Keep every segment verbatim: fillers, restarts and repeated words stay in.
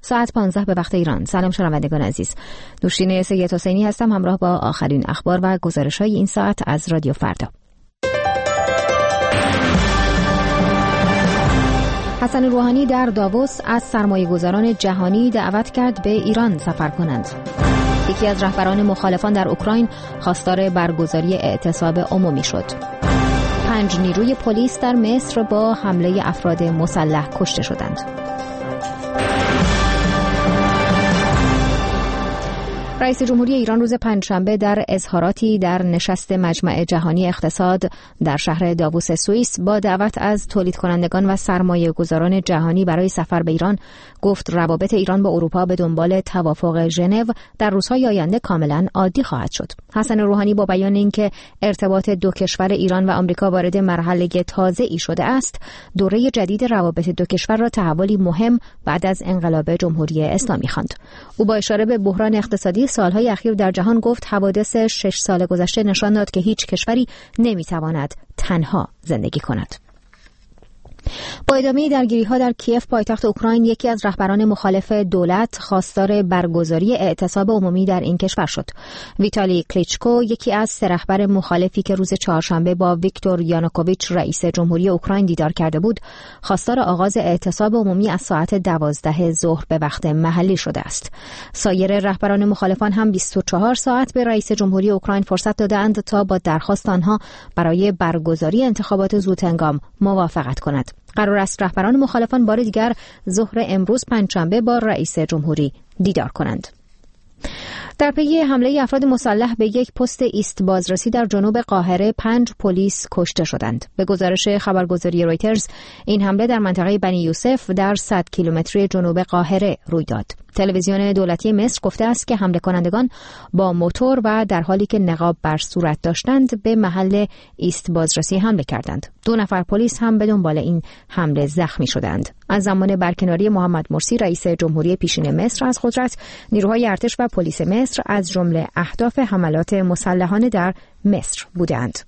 ساعت پانزده به وقت ایران. سلام شنوندگان عزیز. نوشین سید حسینی هستم همراه با آخرین اخبار و گزارش‌های این ساعت از رادیو فردا. حسن روحانی در داووس از سرمایه‌گذاران جهانی دعوت کرد به ایران سفر کنند. یکی از رهبران مخالفان در اوکراین خواستار برگزاری اعتصاب عمومی شد. پنج نیروی پلیس در مصر با حمله افراد مسلح کشته شدند. رئیس جمهوری ایران روز پنجشنبه در اظهاراتی در نشست مجمع جهانی اقتصاد در شهر داووس سوئیس با دعوت از تولید کنندگان و سرمایه گذاران جهانی برای سفر به ایران گفت روابط ایران با اروپا به دنبال توافق ژنو در روزهای آینده کاملا عادی خواهد شد. حسن روحانی با بیان اینکه ارتباط دو کشور ایران و آمریکا وارد مرحله تازه‌ای شده است، دوره جدید روابط دو کشور را تحولی مهم بعد از انقلاب جمهوری اسلامی خواند. او با اشاره به بحران اقتصادی سالهای اخیر در جهان گفت حوادث شش سال گذشته نشان داد که هیچ کشوری نمیتواند تنها زندگی کند. با ادامه درگیری‌ها در کیف پایتخت اوکراین، یکی از رهبران مخالف دولت خواستار برگزاری اعتصاب عمومی در این کشور شد. ویتالی کلیچکو، یکی از سه رهبر مخالفی که روز چهارشنبه با ویکتور یانوکوویچ رئیس جمهوری اوکراین دیدار کرده بود، خواستار آغاز اعتصاب عمومی از ساعت دوازده ظهر به وقت محلی شده است. سایر رهبران مخالفان هم بیست و چهار ساعت به رئیس جمهوری اوکراین فرصت دادند تا با درخواست آنها برای برگزاری انتخابات زودهنگام موافقت کند. قرار است رهبران مخالفان بار دیگر ظهر امروز پنجشنبه با رئیس جمهوری دیدار کنند. در پی حمله افراد مسلح به یک پست ایست بازرسی در جنوب قاهره پنج پلیس کشته شدند. به گزارش خبرگزاری رویترز این حمله در منطقه بنی یوسف در صد کیلومتری جنوب قاهره روی داد. تلویزیون دولتی مصر گفته است که حمله کنندگان با موتور و در حالی که نقاب بر صورت داشتند به محل ایست بازرسی حمله کردند. دو نفر پلیس هم به دنبال این حمله زخمی شدند. از زمان برکناری محمد مرسی رئیس جمهوری پیشین مصر از قدرت، نیروهای ارتش و پلیس مصر از جمله اهداف حملات مسلحانه در مصر بودند.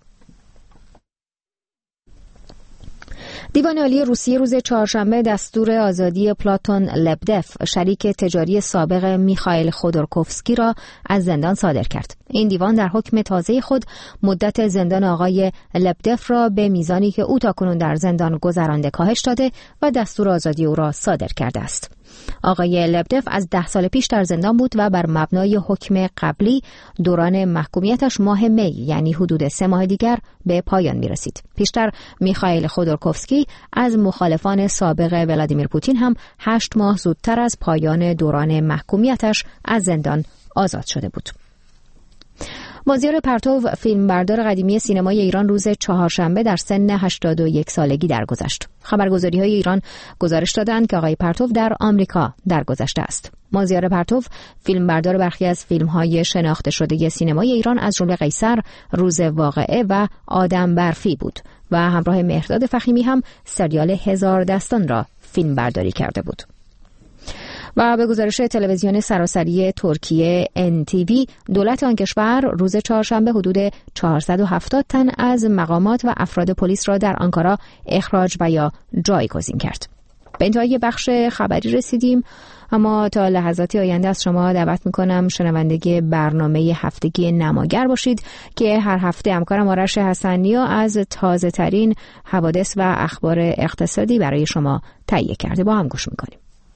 دیوان عالی روسیه روز چهارشنبه دستور آزادی پلاتون لبدف، شریک تجاری سابق میخائیل خودورکوفسکی را از زندان صادر کرد. این دیوان در حکم تازه خود مدت زندان آقای لبدف را به میزانی که او تاکنون در زندان گذرانده کاهش داده و دستور آزادی او را صادر کرده است. آقای لبدف از ده سال پیش در زندان بود و بر مبنای حکم قبلی دوران محکومیتش ماه می، یعنی حدود سه ماه دیگر، به پایان می رسید. پیشتر میخائیل خودورکوفسکی از مخالفان سابق ولادیمیر پوتین هم هشت ماه زودتر از پایان دوران محکومیتش از زندان آزاد شده بود. مازیار پرتو، فیلمبردار قدیمی سینمای ایران، روز چهارشنبه در سن هشتاد و یک سالگی درگذشت. خبرگزاری‌های ایران گزارش دادند که آقای پرتو در آمریکا درگذشته است. مازیار پرتو، فیلمبردار برخی از فیلم‌های شناخته شده سینمای ایران از جمله قیصر، روز واقعه و آدم برفی بود و همراه مهرداد فخیمی هم سریال هزار دستان را فیلمبرداری کرده بود. و به گزارش تلویزیون سراسری ترکیه ان تی وی، دولت آن کشور روز چهارشنبه حدود چهارصد و هفتاد تن از مقامات و افراد پلیس را در آنکارا اخراج و یا جایگزین کرد. به انتهای بخش خبری رسیدیم، اما تا لحظاتی آینده از شما دعوت میکنم شنونده برنامه هفتگی نماگر باشید که هر هفته همکارم آرش حسنیا از تازه ترین حوادث و اخبار اقتصادی برای شما تهیه کرده. با هم گوش میکنیم.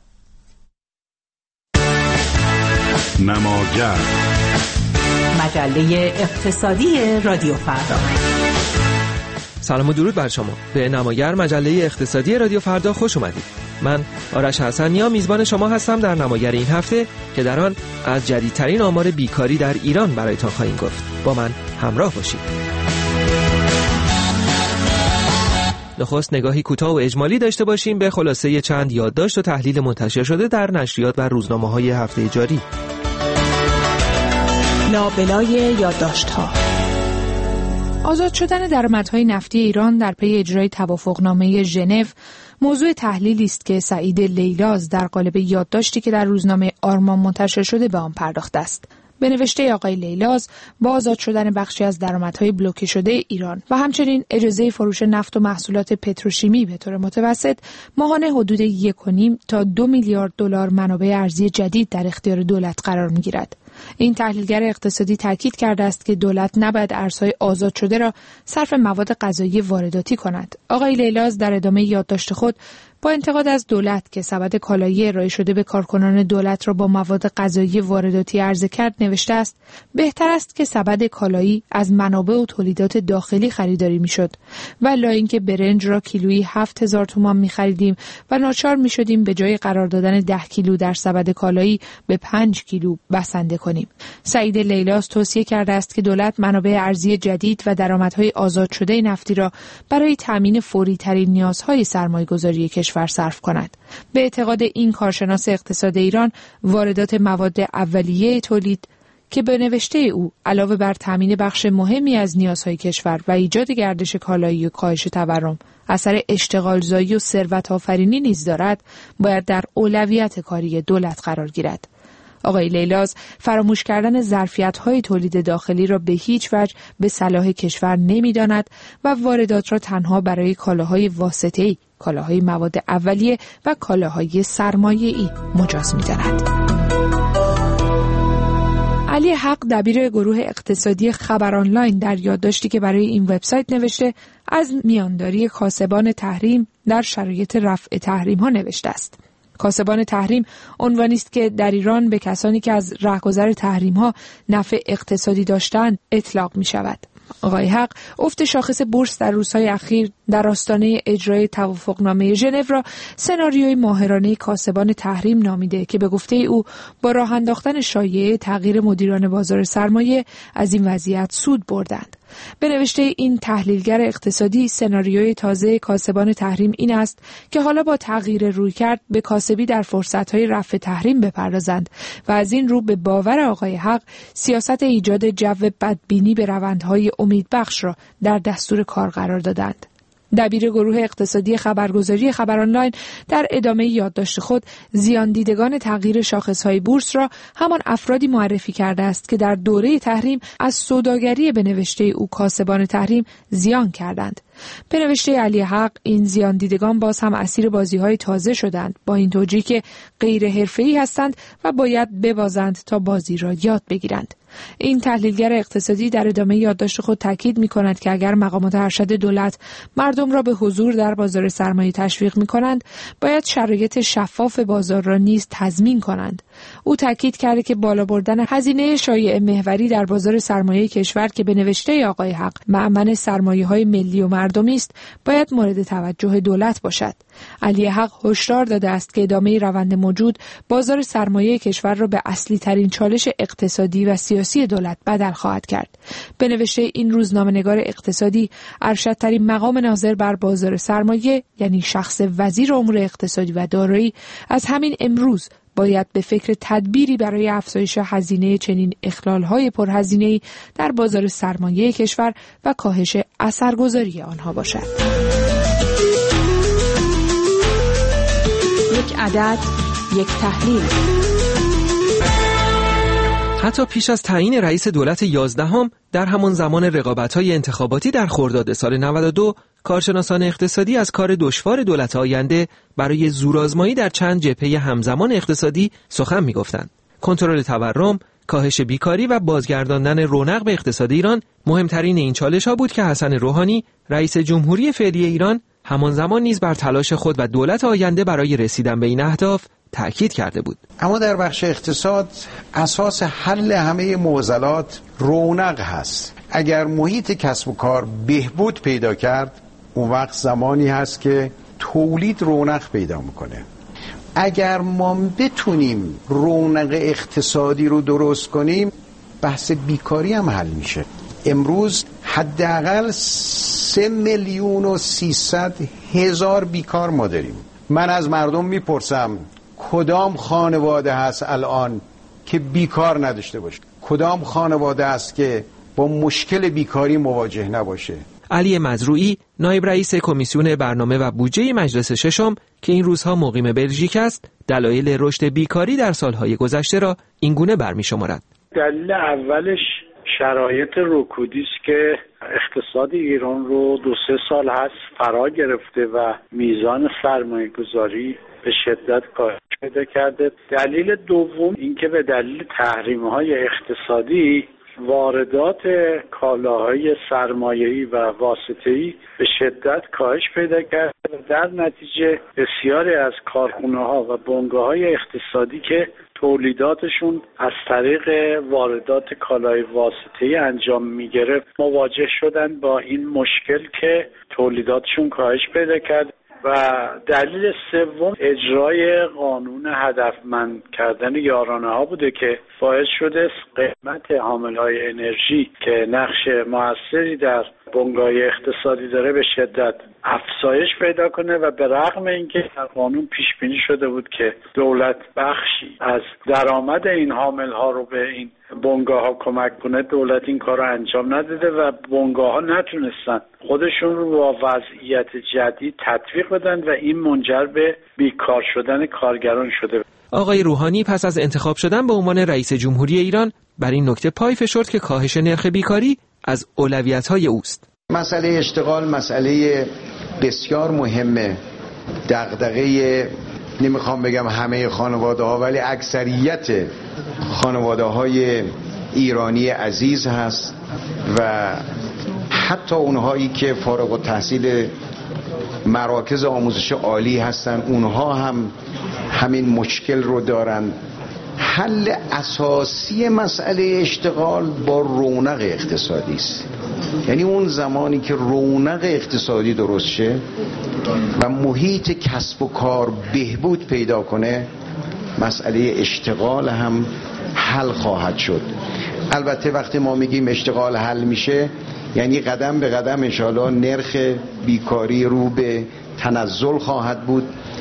نماگر، مجله اقتصادی رادیو فردا. سلام و درود بر شما. به نماگر، مجله اقتصادی رادیو فردا خوش اومدید. من آرش حسنیا میزبان شما هستم در نماگر این هفته که در آن از جدیدترین آمار بیکاری در ایران برایتان خواهیم گفت. با من همراه باشید. نخست نگاهی کوتاه و اجمالی داشته باشیم به خلاصه چند یادداشت و تحلیل منتشر شده در نشریات و روزنامه‌های هفته جاری. لابلای یادداشت‌ها. آزاد شدن درآمدهای نفتی ایران در پی اجرای توافقنامه ژنو موضوع تحلیلی است که سعید لیلاز در قالب یادداشتی که در روزنامه آرمان منتشر شده به آن پرداخته است. به نوشته آقای لیلاز با آزاد شدن بخشی از درآمدهای بلوکه شده ایران و همچنین اجازه فروش نفت و محصولات پتروشیمی به طور متوسط ماهانه حدود یک و نیم تا دو میلیارد دلار منابع ارزی جدید در اختیار دولت قرار می‌گیرد. این تحلیلگر اقتصادی تاکید کرده است که دولت نباید ارزهای آزاد شده را صرف مواد غذایی وارداتی کند. آقای لیلاز در ادامه یادداشت خود با انتقاد از دولت که سبد کالایی ارائه شده به کارکنان دولت را با مواد غذایی وارداتی عرضه کرد نوشته است: بهتر است که سبد کالایی از منابع و تولیدات داخلی خریداری میشد، ولی اینکه برنج را کیلویی هفت هزار تومان می‌خریدیم و ناچار می‌شدیم به جای قرار دادن ده کیلو در سبد کالایی به پنج کیلو بسنده کنیم. سعید لیلاز توصیه کرده است که دولت منابع ارزی جدید و درآمدهای آزاد شده نفتی را برای تامین فوری‌ترین نیازهای سرمایه‌گذاری کشور صرف کند. به اعتقاد این کارشناس اقتصاد ایران، واردات مواد اولیه تولید که به نوشته او علاوه بر تامین بخش مهمی از نیازهای کشور و ایجاد گردش کالایی و کاهش تورم، اثر اشتغالزایی و ثروت آفرینی نیز دارد، باید در اولویت کاری دولت قرار گیرد. آقای لیلاز فراموش کردن ظرفیت‌های تولید داخلی را به هیچ وجه به صلاح کشور نمی‌داند و واردات را تنها برای کالاهای واسطه‌ای، کالاهای مواد اولیه و کالاهای سرمایه‌ای مجاز می‌داند. علی حق دبیر گروه اقتصادی خبر آنلاین در یادداشتی که برای این وبسایت نوشته از میانداری کاسبان تحریم در شرایط رفع تحریم‌ها نوشته است. کاسبان تحریم عنوانی است که در ایران به کسانی که از رهگذر تحریم‌ها نفع اقتصادی داشتند اطلاق می‌شود. آقای حق افت شاخص بورس در روزهای اخیر در آستانه اجرای توافقنامه ژنو را سناریوی ماهرانه کاسبان تحریم نامیده که به گفته او با راه انداختن شایعه تغییر مدیران بازار سرمایه از این وضعیت سود بردند. به نوشته این تحلیلگر اقتصادی، سناریوی تازه کاسبان تحریم این است که حالا با تغییر رویکرد به کاسبی در فرصت‌های رفع تحریم بپردازند و از این رو به باور آقای حق سیاست ایجاد جو بدبینی به روندهای امیدبخش را در دستور کار قرار دادند. دبیر گروه اقتصادی خبرگزاری خبر آنلاین در ادامه یادداشت خود زیان دیدگان تغییر شاخص‌های بورس را همان افرادی معرفی کرده است که در دوره تحریم از سوداگری به نوشته او کاسبان تحریم زیان کردند. به نوشته علی حق این زیان دیدگان باز هم اسیر بازی‌های تازه شدند، با این توجیه که غیر حرفه‌ای هستند و باید ببازند تا بازی را یاد بگیرند. این تحلیلگر اقتصادی در ادامه یادداشت خود تاکید می‌کند که اگر مقامات ارشد دولت مردم را به حضور در بازار سرمایه تشویق می‌کنند، باید شرایط شفاف بازار را نیز تضمین کنند. او تاکید کرده که بالا بردن هزینه شایع محوری در بازار سرمایه کشور که به نوشته آقای حق مأمن سرمایه‌های ملی و مردمی است، باید مورد توجه دولت باشد. علی حق هشدار داده است که ادامه روند موجود بازار سرمایه کشور را به اصلی ترین چالش اقتصادی و سیاسی دولت بدل خواهد کرد. به نوشته این روزنامه‌نگار اقتصادی، ارشدترین مقام ناظر بر بازار سرمایه یعنی شخص وزیر امور اقتصادی و دارایی از همین امروز باید به فکر تدبیری برای افزایش هزینه چنین اخلال‌های پرهزینه‌ای در بازار سرمایه کشور و کاهش اثرگذاری آنها باشد. یک عدد، یک تحلیل. حتی پیش از تعیین رئیس دولت یازدهم در همان زمان رقابت‌های انتخاباتی در خرداد سال نود و دو، کارشناسان اقتصادی از کار دشوار دولت آینده برای زورآزمایی در چند جبهه همزمان اقتصادی سخن می‌گفتند. کنترل تورم، کاهش بیکاری و بازگرداندن رونق به اقتصاد ایران مهمترین این چالش‌ها بود که حسن روحانی، رئیس جمهوری فعلی ایران، همان زمان نیز بر تلاش خود و دولت آینده برای رسیدن به این اهداف تأکید کرده بود. اما در بخش اقتصاد اساس حل همه معضلات رونق هست. اگر محیط کسب و کار بهبود پیدا کرد، اون وقت زمانی هست که تولید رونق پیدا میکنه. اگر ما بتونیم رونق اقتصادی رو درست کنیم، بحث بیکاری هم حل میشه. امروز حداقل سه میلیون و سیصد هزار بیکار ما داریم. من از مردم میپرسم کدام خانواده هست الان که بیکار نداشته باشه؟ کدام خانواده است که با مشکل بیکاری مواجه نباشه؟ علی مزروعی، نایب رئیس کمیسیون برنامه و بودجه مجلس ششم که این روزها مقیم بلژیک است، دلایل رشد بیکاری در سالهای گذشته را اینگونه برمی‌شمارد. دلیل اولش شرایط رکودی است که اقتصاد ایران رو دو سه سال هست فرا گرفته و میزان سرمایه گذاری به شدت کاهش پیدا کرده. دلیل دوم اینکه به دلیل تحریم‌های اقتصادی واردات کالاهای سرمایه‌ای و واسطه‌ای به شدت کاهش پیدا کرده و در نتیجه بسیاری از کارخانه‌ها و بنگاه‌های اقتصادی که تولیداتشون از طریق واردات کالای واسطه‌ای انجام می‌گرفت مواجه شدن با این مشکل که تولیداتشون کاهش پیدا کرد. و دلیل سوم اجرای قانون هدفمند کردن یارانه ها بوده که باعث شده قیمت حاملهای انرژی که نقش موثری در بنگاه اقتصادی داره به شدت افزایش پیدا کنه و به رغم اینکه در قانون پیش بینی شده بود که دولت بخشی از درآمد این حاملها رو به این بنگاه ها کمک کنه، دولت این کار رو انجام نداده و بنگاه ها نتونستن خودشون رو با وضعیت جدید تطبیق بدن و این منجر به بیکار شدن کارگران شده. آقای روحانی پس از انتخاب شدن به عنوان رئیس جمهوری ایران بر این نکته پای فشرد که کاهش نرخ بیکاری از اولویت‌های اوست. مسئله اشتغال مسئله بسیار مهمه. دغدغه نمیخوام بگم همه خانواده ها ولی اکثریت خانواده های ایرانی عزیز هست و حتی اونهایی که فارغ التحصیل مراکز آموزش عالی هستن اونها هم همین مشکل رو دارن. حل اساسی مسئله اشتغال با رونق اقتصادی است. یعنی اون زمانی که رونق اقتصادی درست شه و محیط کسب و کار بهبود پیدا کنه مسئله اشتغال هم حل خواهد شد. البته وقتی ما میگیم اشتغال حل میشه یعنی قدم به قدم انشاءالله نرخ بیکاری رو به تنزل خواهد بود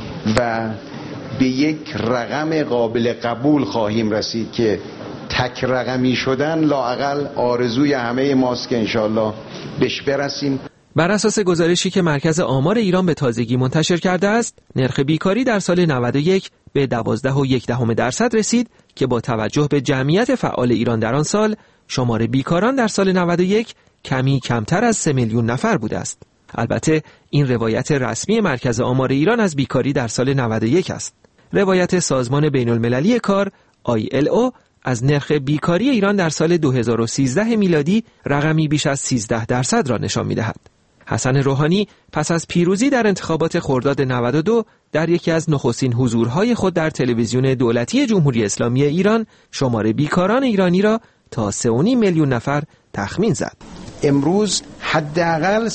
و به یک رقم قابل قبول خواهیم رسید که تک رقمی شدن لااقل آرزوی همه ماست که انشاءالله بهش برسیم. بر اساس گزارشی که مرکز آمار ایران به تازگی منتشر کرده است، نرخ بیکاری در سال نود و یک به دوازده و یک دهم درصد رسید که با توجه به جمعیت فعال ایران در آن سال، شمار بیکاران در سال نود و یک کمی کمتر از سه میلیون نفر بوده است. البته این روایت رسمی مرکز آمار ایران از بیکاری در سال نود و یک است. روایت سازمان بین المللی کار آی ال او از نرخ بیکاری ایران در سال دو هزار و سیزده میلادی رقمی بیش از سیزده درصد را نشان می‌دهد. حسن روحانی پس از پیروزی در انتخابات خرداد نود و دو در یکی از نخستین حضورهای خود در تلویزیون دولتی جمهوری اسلامی ایران شمار بیکاران ایرانی را تا سه و نیم میلیون نفر تخمین زد. امروز حداقل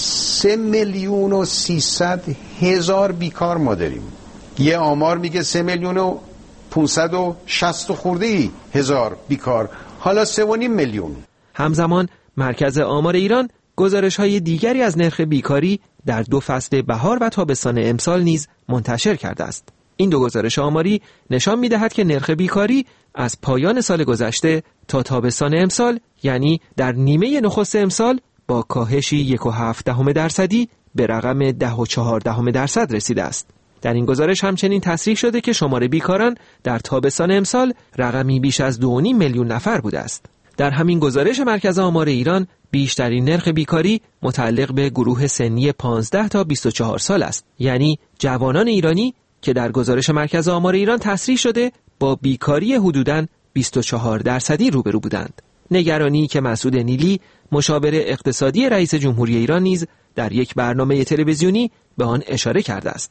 سه میلیون و سیصد هزار بیکار ما داریم. یه آمار میگه سه میلیون و پونصد و شصت خورده ای هزار بیکار، حالا سه و نیم میلیون. همزمان مرکز آمار ایران گزارش‌های دیگری از نرخ بیکاری در دو فصل بهار و تابستان امسال نیز منتشر کرده است. این دو گزارش آماری نشان می‌دهد که نرخ بیکاری از پایان سال گذشته تا تابستان امسال، یعنی در نیمه نخست امسال، با کاهشی یک و هفت دهم درصدی به رقم ده و چهار دهم درصد رسیده است. در این گزارش همچنین تصریح شده که شمار بیکاران در تابستان امسال رقمی بیش از دو و نیم میلیون نفر بوده است. در همین گزارش مرکز آمار ایران بیشترین نرخ بیکاری متعلق به گروه سنی پانزده تا بیست و چهار سال است، یعنی جوانان ایرانی که در گزارش مرکز آمار ایران تصریح شده با بیکاری حدوداً بیست و چهار درصدی روبرو بودند. نگرانی که مسعود نیلی مشاور اقتصادی رئیس جمهوری ایران نیز در یک برنامه تلویزیونی به آن اشاره کرده است.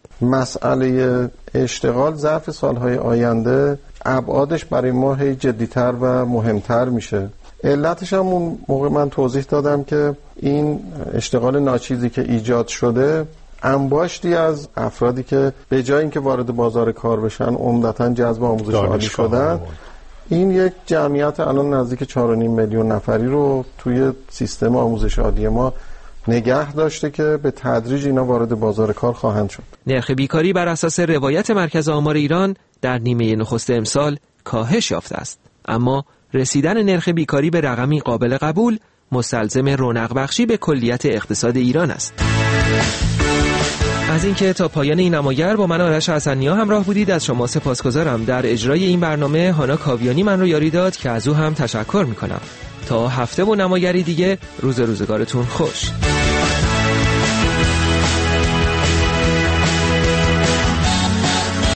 مسئله اشتغال ظرف سالهای آینده ابعادش برای ما هی جدی‌تر و مهمتر میشه. علتش هم اون موقع من توضیح دادم که این اشتغال ناچیزی که ایجاد شده انباشتی از افرادی که به جای اینکه وارد بازار کار بشن عمدتاً جذب آموزش عالی شدن، این یک جمعیت الان نزدیک چهار و نیم میلیون نفری رو توی سیستم آموزش عالی ما نگه داشته که به تدریج اینا وارد بازار کار خواهند شد. نرخ بیکاری بر اساس روایت مرکز آمار ایران در نیمه نخست امسال کاهش یافته است، اما رسیدن نرخ بیکاری به رقمی قابل قبول مستلزم رونق بخشی به کلیت اقتصاد ایران است. از اینکه تا پایان این نمایر با من آرش حسن‌نیا همراه بودید از شما سپاسگزارم. در اجرای این برنامه هانا کاویانی من رو یاری داد که از او هم تشکر میکنم. تا هفته و نمایری دیگه روز روزگارتون خوش.